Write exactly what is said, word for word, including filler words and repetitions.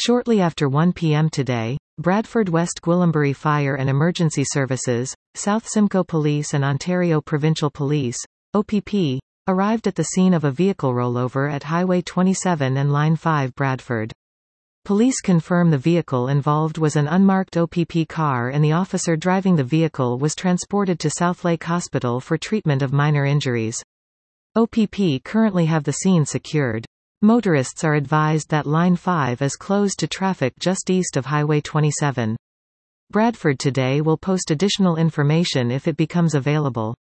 Shortly after one p m today, Bradford West Gwillimbury Fire and Emergency Services, South Simcoe Police and Ontario Provincial Police, O P P, arrived at the scene of a vehicle rollover at Highway twenty-seven and Line five Bradford. Police confirm the vehicle involved was an unmarked O P P car and the officer driving the vehicle was transported to Southlake Hospital for treatment of minor injuries. O P P currently have the scene secured. Motorists are advised that Line five is closed to traffic just east of Highway twenty-seven. Bradford Today will post additional information if it becomes available.